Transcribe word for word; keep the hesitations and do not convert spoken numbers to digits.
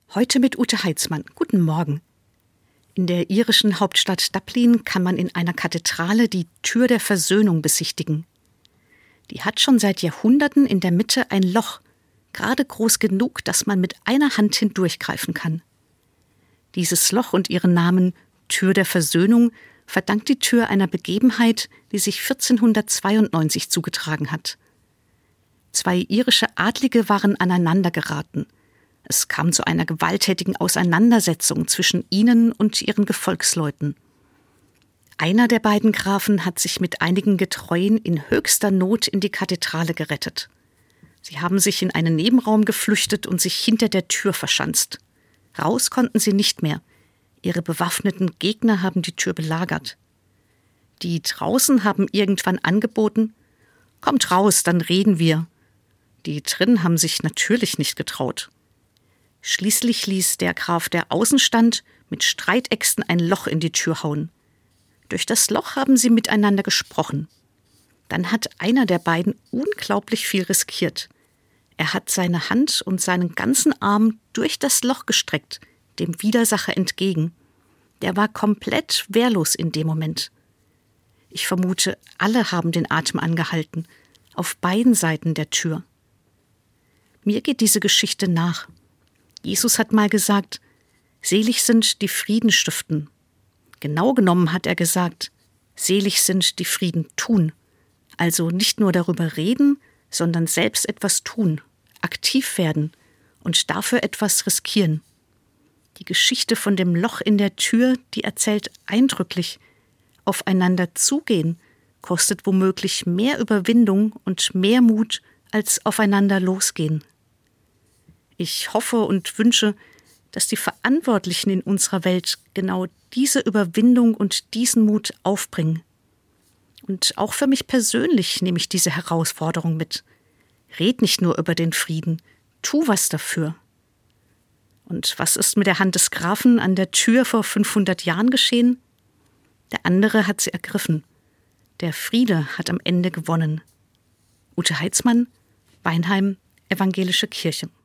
Heute mit Ute Heitzmann. Guten Morgen. In der irischen Hauptstadt Dublin kann man in einer Kathedrale die Tür der Versöhnung besichtigen. Die hat schon seit Jahrhunderten in der Mitte ein Loch, gerade groß genug, dass man mit einer Hand hindurchgreifen kann. Dieses Loch und ihren Namen Tür der Versöhnung verdankt die Tür einer Begebenheit, die sich vierzehnhundertzweiundneunzig zugetragen hat. Zwei irische Adlige waren aneinander geraten. Es kam zu einer gewalttätigen Auseinandersetzung zwischen ihnen und ihren Gefolgsleuten. Einer der beiden Grafen hat sich mit einigen Getreuen in höchster Not in die Kathedrale gerettet. Sie haben sich in einen Nebenraum geflüchtet und sich hinter der Tür verschanzt. Raus konnten sie nicht mehr. Ihre bewaffneten Gegner haben die Tür belagert. Die draußen haben irgendwann angeboten: »Kommt raus, dann reden wir.« Die drin haben sich natürlich nicht getraut. Schließlich ließ der Graf, der außen stand, mit Streitäxten ein Loch in die Tür hauen. Durch das Loch haben sie miteinander gesprochen. Dann hat einer der beiden unglaublich viel riskiert. Er hat seine Hand und seinen ganzen Arm durch das Loch gestreckt, dem Widersacher entgegen. Der war komplett wehrlos in dem Moment. Ich vermute, alle haben den Atem angehalten, auf beiden Seiten der Tür. Mir geht diese Geschichte nach. Jesus hat mal gesagt, selig sind die Frieden stiften. Genau genommen hat er gesagt, selig sind die Frieden tun. Also nicht nur darüber reden, sondern selbst etwas tun, aktiv werden und dafür etwas riskieren. Die Geschichte von dem Loch in der Tür, die erzählt eindrücklich, aufeinander zugehen kostet womöglich mehr Überwindung und mehr Mut als aufeinander losgehen. Ich hoffe und wünsche, dass die Verantwortlichen in unserer Welt genau diese Überwindung und diesen Mut aufbringen. Und auch für mich persönlich nehme ich diese Herausforderung mit. Red nicht nur über den Frieden, tu was dafür. Und was ist mit der Hand des Grafen an der Tür vor fünfhundert Jahren geschehen? Der andere hat sie ergriffen. Der Friede hat am Ende gewonnen. Ute Heitzmann, Weinheim, Evangelische Kirche.